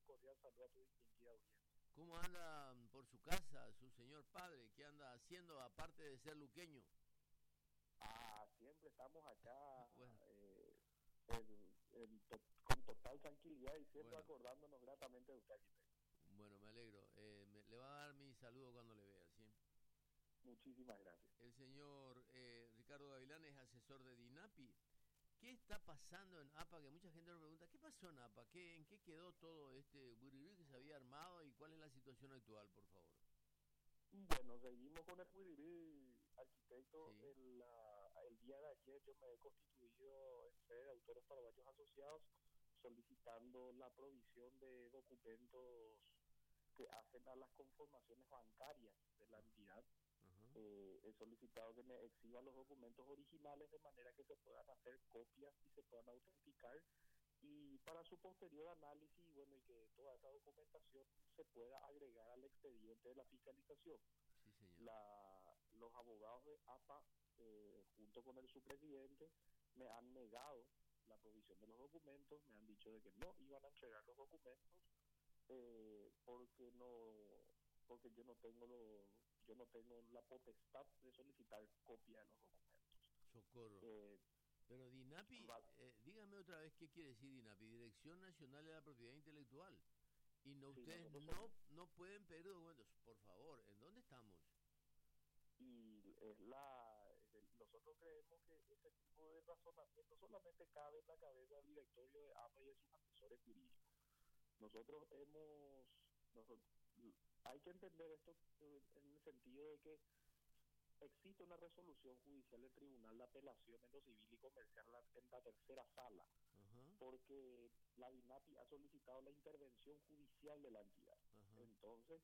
cordial saludo a tu distinguida audiencia. ¿Cómo anda por su casa su señor padre? ¿Qué anda haciendo aparte de ser luqueño? Siempre estamos acá Bueno, con total tranquilidad y siempre bueno, acordándonos gratamente de usted, arquitecto. bueno, me alegro. Le va a dar mi saludo cuando le vea, ¿sí? Muchísimas gracias. El señor Ricardo Gavilán es asesor de DINAPI. ¿Qué está pasando en APA? Que mucha gente me pregunta, ¿qué pasó en APA? ¿En qué quedó todo este burirú que se había armado y cuál es la situación actual, por favor? Bueno, seguimos con el Wiribí, arquitecto. Sí. El día de ayer yo me he constituido en sede de Autores Paraguayos Asociados solicitando la provisión de documentos que hacen a las conformaciones bancarias de la entidad. Ajá. He solicitado que me exhiban los documentos originales de manera que se puedan hacer copias y se puedan autenticar y para su posterior análisis, bueno, y que toda esa documentación se pueda agregar al expediente de la fiscalización. Sí, señor. Los abogados de APA, junto con el subpresidente, me han negado la provisión de los documentos, me han dicho de que no iban a entregar los documentos porque yo no tengo la potestad de solicitar copia de los documentos. Socorro. Pero DINAPI, dígame otra vez qué quiere decir DINAPI, Dirección Nacional de la Propiedad Intelectual. Y no, Sí, ustedes no pueden pedir documentos. Por favor, ¿en dónde estamos? y nosotros creemos que ese tipo de razonamiento solamente cabe en la cabeza del directorio de APA y de sus asesores jurídicos. Nosotros hay que entender esto en el sentido de que existe una resolución judicial del Tribunal de Apelación en lo civil y comercial en la tercera sala, Ajá, porque la DINAPI ha solicitado la intervención judicial de la entidad. ajá. Entonces,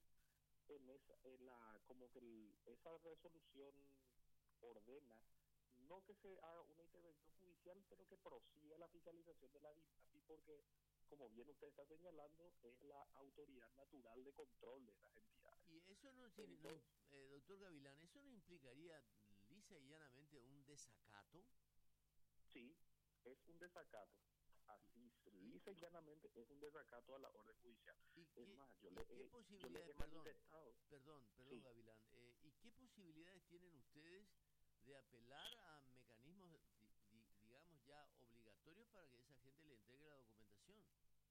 esa resolución ordena no que se haga una intervención judicial, pero que prosiga la fiscalización de la DINAPI, porque, como bien usted está señalando, es la autoridad natural de control de las entidades. Y eso Entonces, doctor Gavilán, ¿eso no implicaría lisa y llanamente un desacato? sí, es un desacato. Así, ¿Y, lisa y llanamente, es un desacato a la orden judicial. Es más, y qué yo les posibilidades, he manifestado. perdón, Sí, Gavilán, ¿y qué posibilidades tienen ustedes de apelar a mecanismos, digamos, ya obligatorios para que esa gente le entregue la documentación?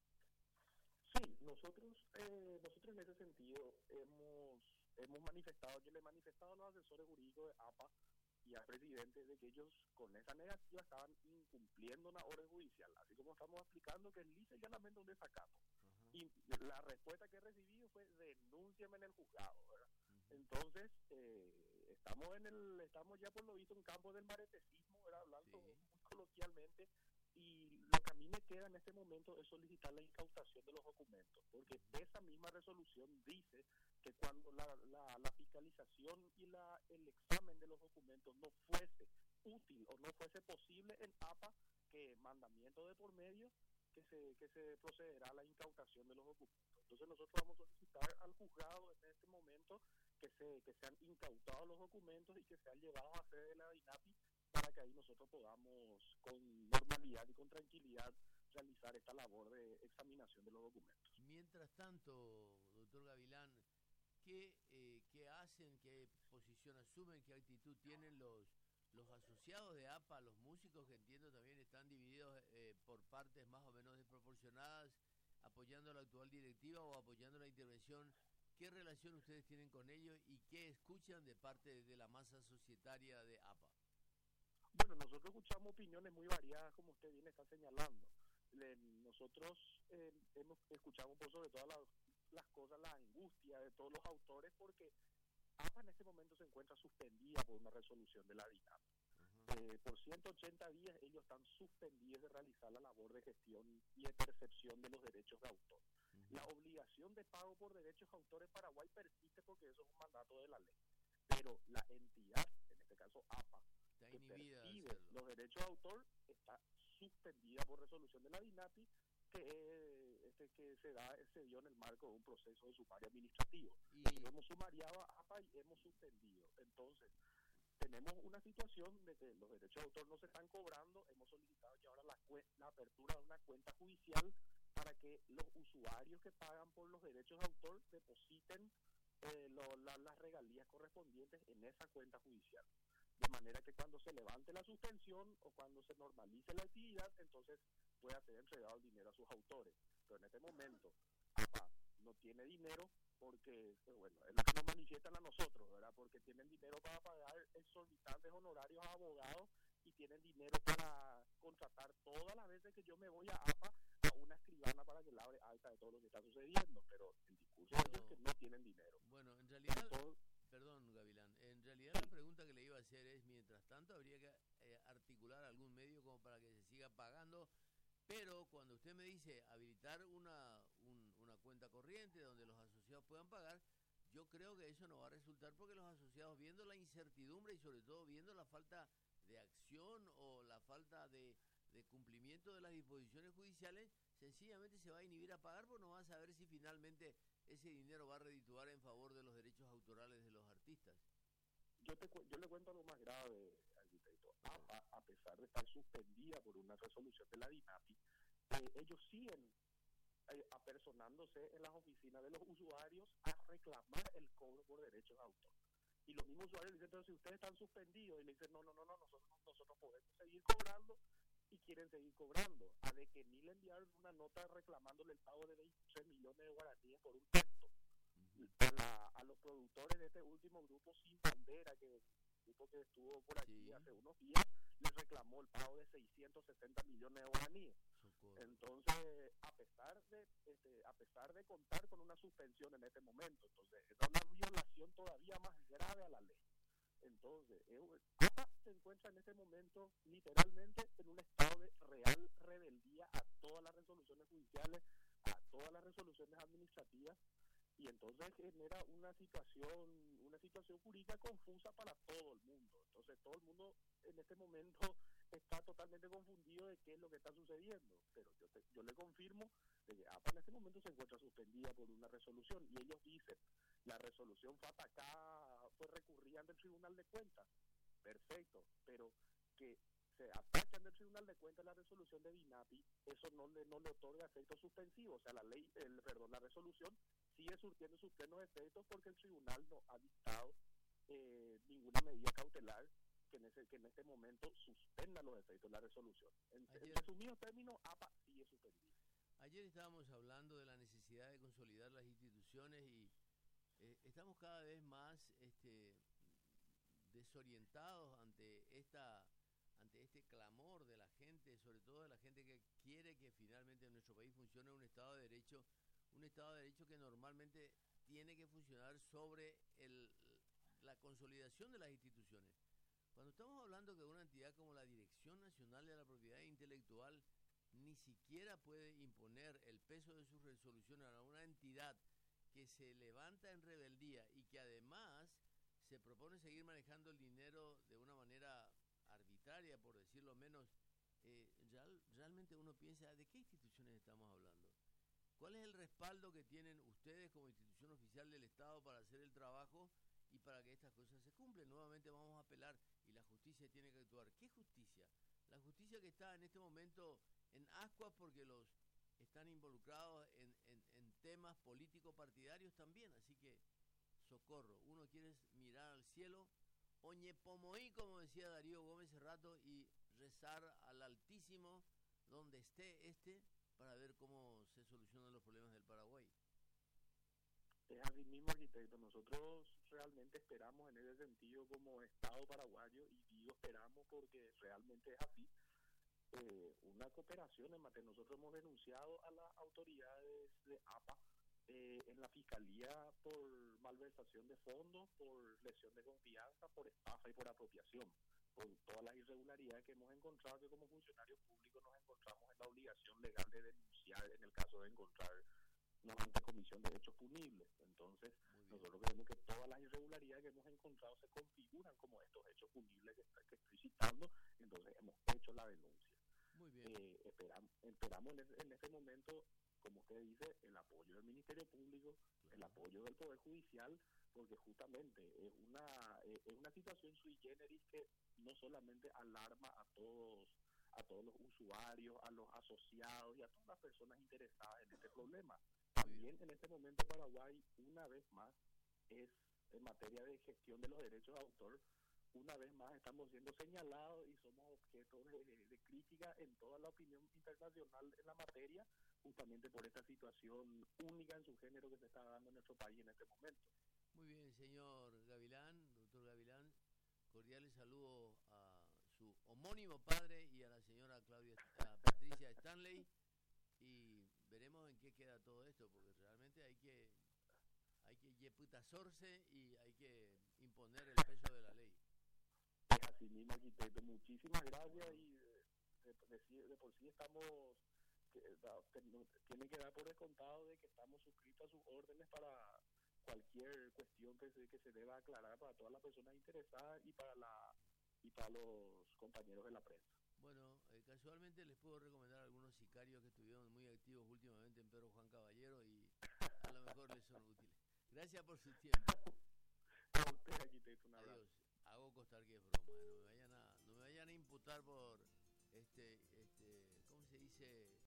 sí, nosotros en ese sentido hemos manifestado, yo le he manifestado a los asesores jurídicos de APA y al presidente de que ellos con esa negativa estaban incumpliendo una orden judicial, así como estamos explicando que es lisa y llanamente un desacato. Ajá. Y la respuesta que he recibido fue denúnciame en el juzgado, ¿verdad? Uh-huh. Entonces, estamos ya por lo visto en campo del maretecismo, ¿verdad? Hablando Sí. muy coloquialmente, y lo que a mí me queda en este momento es solicitar la incautación de los documentos, porque Uh-huh. esa misma resolución dice que cuando la fiscalización y el examen de los documentos no fuese útil o no fuese posible en APA, que mandamiento de por medio, que se procederá a la incautación de los documentos. Entonces nosotros vamos a solicitar al juzgado en este momento que sean incautados los documentos y que sean llevados a sede de la DINAPI para que ahí nosotros podamos con normalidad y con tranquilidad realizar esta labor de examinación de los documentos. Mientras tanto, doctor Gavilán, ¿qué hacen, qué posición asumen, qué actitud tienen los asociados de APA, los músicos que entiendo también están divididos por partes más o menos desproporcionadas, apoyando a la actual directiva o apoyando la intervención? ¿Qué relación ustedes tienen con ellos y qué escuchan de parte de la masa societaria de APA? Bueno, nosotros escuchamos opiniones muy variadas, como usted bien está señalando. Nosotros hemos escuchado por sobre todas las cosas, la angustia de todos los autores, porque APA en este momento se encuentra suspendida por una resolución de la DINAP. Uh-huh. Por 180 días ellos están suspendidos de realizar la labor de gestión y de percepción de los derechos de autor. Uh-huh. La obligación de pago por derechos de autor en Paraguay persiste porque eso es un mandato de la ley. Pero la entidad, en este caso APA, Está que inhibida de percibe hacerlo. los derechos de autor, está suspendida por resolución de la DINAPI que se dio en el marco de un proceso de sumario administrativo. Y Nosotros hemos sumariado a APA y hemos suspendido. Entonces, tenemos una situación de que los derechos de autor no se están cobrando. Hemos solicitado ya ahora la apertura de una cuenta judicial para que los usuarios que pagan por los derechos de autor depositen las regalías correspondientes en esa cuenta judicial. De manera que cuando se levante la suspensión o cuando se normalice la actividad, entonces pueda ser entregado el dinero a sus autores. Pero en este momento, APA no tiene dinero porque, bueno, es lo que nos manifiestan a nosotros, ¿verdad? Porque tienen dinero para pagar exorbitantes honorarios a abogados y tienen dinero para contratar todas las veces que yo me voy a APA a una escribana para que labre alta de todo lo que está sucediendo. Pero el discurso de ellos es que no tienen dinero. Bueno, en realidad... Perdón, Gavilán. En realidad la pregunta que le iba a hacer es, mientras tanto, habría que articular algún medio como para que se siga pagando, pero cuando usted me dice habilitar una cuenta corriente donde los asociados puedan pagar, yo creo que eso no va a resultar porque los asociados, viendo la incertidumbre y sobre todo viendo la falta de acción o la falta de cumplimiento de las disposiciones judiciales, sencillamente se va a inhibir a pagar porque no va a saber si finalmente ese dinero va a redituar en favor de los derechos autorales de los artistas. Yo le cuento algo más grave, arquitecto. APA, a pesar de estar suspendida por una resolución de la DINAPI, ellos siguen apersonándose en las oficinas de los usuarios a reclamar el cobro por derechos de autor. Y los mismos usuarios dicen, pero si ustedes están suspendidos, y le dicen, no, nosotros podemos seguir cobrando, y quieren seguir cobrando. A de que ni le enviaron una nota reclamándole el pago de 23 millones de guaraníes por un texto. A los productores de este último grupo Sin Bandera, que el grupo que estuvo por aquí hace unos días, les reclamó el pago de 660 millones de guaraníes. Entonces, a pesar de contar con una suspensión en este momento, entonces es una violación todavía más grave a la ley. Entonces, APA se encuentra en este momento literalmente en un estado de real rebeldía a todas las resoluciones judiciales, a todas las resoluciones administrativas, y entonces genera una situación jurídica confusa para todo el mundo. Entonces todo el mundo en este momento está totalmente confundido de qué es lo que está sucediendo, pero yo le confirmo de que APA en este momento se encuentra suspendida por una resolución, y ellos dicen, la resolución fue atacada, fue recurrida ante el Tribunal de Cuentas. Perfecto, pero que se ataque ante el Tribunal de Cuentas la resolución de DINAPI, eso no le otorga efecto suspensivo. O sea, la resolución sigue surtiendo sus plenos efectos porque el tribunal no ha dictado ninguna medida cautelar que en este momento suspenda los efectos de la resolución. En resumidos términos, APA sigue suspendida. Ayer estábamos hablando de la necesidad de consolidar las instituciones y estamos cada vez más desorientados ante este clamor de la gente, sobre todo de la gente que quiere que finalmente en nuestro país funcione un Estado de Derecho que normalmente tiene que funcionar sobre la consolidación de las instituciones. Cuando estamos hablando que una entidad como la Dirección Nacional de la Propiedad Intelectual ni siquiera puede imponer el peso de sus resoluciones a una entidad que se levanta en rebeldía y que además se propone seguir manejando el dinero de una manera arbitraria, por decirlo menos, realmente uno piensa, ¿de qué instituciones estamos hablando? ¿Cuál es el respaldo que tienen ustedes como institución oficial del Estado para hacer el trabajo y para que estas cosas se cumplan? Nuevamente vamos a apelar y la justicia tiene que actuar. ¿Qué justicia? La justicia que está en este momento en ascuas porque los están involucrados en temas político-partidarios también, así que socorro, uno quiere mirar al cielo, oñe pomoí, como decía Darío Gómez hace rato, y rezar al Altísimo donde esté para ver cómo se solucionan los problemas del Paraguay. Es así mismo, arquitecto. Nosotros realmente esperamos en ese sentido como Estado paraguayo, y digo esperamos porque realmente es así, una cooperación en materia. Nosotros hemos denunciado a las autoridades de APA en la Fiscalía por malversación de fondos, por lesión de confianza, por estafa y por apropiación, por todas las irregularidades que hemos encontrado, que como funcionarios públicos nos encontramos en la obligación legal de denunciar en el caso de encontrar una comisión de hechos punibles. Entonces, nosotros creemos que todas las irregularidades que hemos encontrado se configuran como estos hechos punibles que estoy citando, entonces hemos hecho la denuncia. Muy bien. Esperamos en este momento, como usted dice, el apoyo del Ministerio Público, el apoyo del Poder Judicial, porque justamente es una situación sui generis que no solamente alarma a todos a todos los usuarios, a los asociados y a todas las personas interesadas en este problema. Muy bien. También en este momento Paraguay, una vez más, es en materia de gestión de los derechos de autor, una vez más estamos siendo señalados y somos objeto de crítica en toda la opinión internacional en la materia, justamente por esta situación única en su género que se está dando en nuestro país en este momento. Muy bien, señor Gavilán, doctor Gavilán, cordiales saludos a su homónimo padre y a la señora a Patricia Stanley, y veremos en qué queda todo esto, porque realmente hay que yeputazorse y hay que imponer el peso de la ley. Es así mismo, arquitecto, muchísimas gracias y de por sí estamos, tienen que dar por descontado de que estamos suscritos a sus órdenes para cualquier cuestión que se deba aclarar para todas las personas interesadas y para los compañeros de la prensa. Bueno, casualmente les puedo recomendar algunos sicarios que estuvieron muy activos últimamente en Pedro Juan Caballero y a lo mejor les son útiles. Gracias por su tiempo. A usted, arquitecto, un abrazo. Adiós. Hago constar que es broma, no me vayan a imputar por ¿cómo se dice?